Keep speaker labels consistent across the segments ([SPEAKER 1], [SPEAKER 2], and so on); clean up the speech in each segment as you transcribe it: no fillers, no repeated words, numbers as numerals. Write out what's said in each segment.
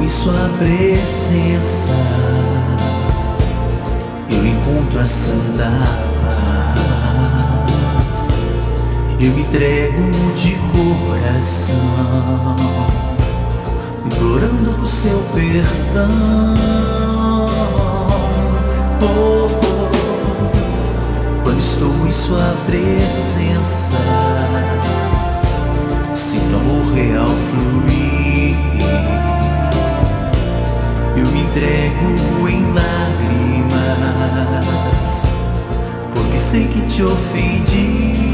[SPEAKER 1] em sua presença eu encontro a santa paz. Eu me entrego de coração, implorando por seu perdão. Oh, oh. Quando estou em sua presença, sinto amor real fluir. Eu me entrego em lágrimas, porque sei que te ofendi.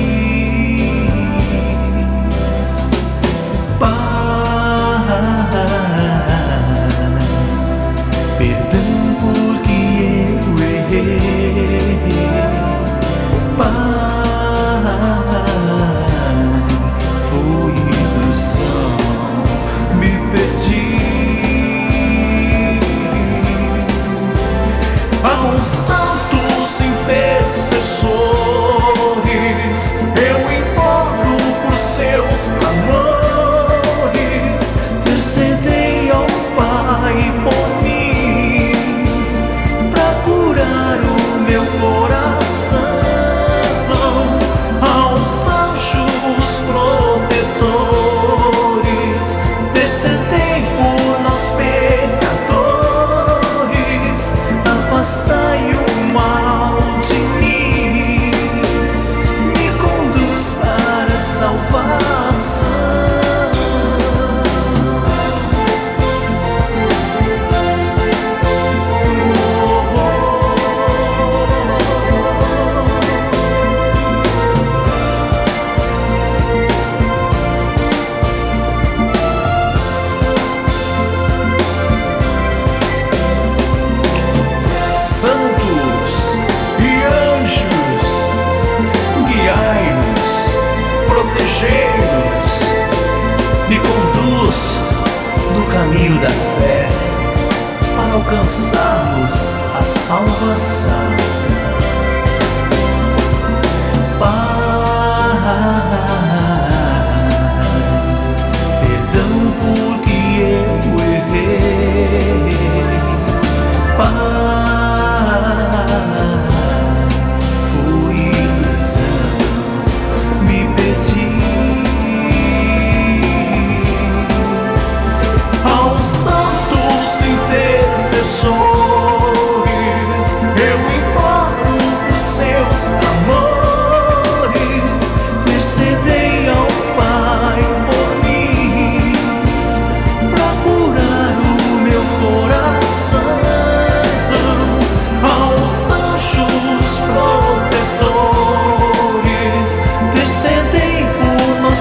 [SPEAKER 1] Pai, perdão porque eu errei. Pai, foi ilusão, me perdi. Aos santos intercessores eu imploro por seus amores. Intercedei ao Pai por mim, pra curar o meu coração. Aos anjos protetores, intercedei por nós pecadores. Afastai o mal de mim, me conduz para a salvação. Santos e anjos, guiai-nos, protegei-nos, me conduz no caminho da fé, para alcançarmos a salvação. Pai, perdão porque eu errei. Pai, foi ilusão, me perdi. Aos santos intercessores eu imploro por seus amores. Intercedei ao Pai por mim, pra curar o meu coração. Aos anjos protetores, intercedei por nós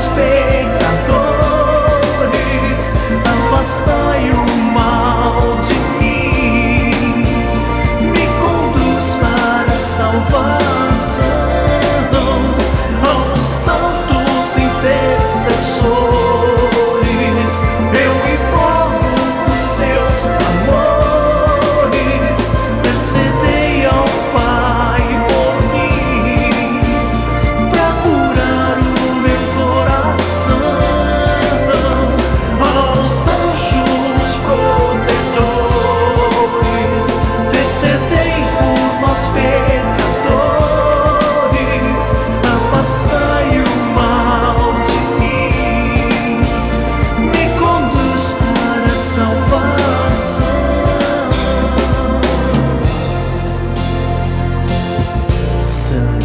[SPEAKER 1] pecadores. Afastai o mal de mim, me conduz para a salvação. Aos santos intercessores eu imploro por seus amores. Intercedei ao Pai por mim, pra curar o meu coração. Aos anjos protetores, intercedei por nós pecadores. Afastai o mal de mim, me conduz para a salvação. Santo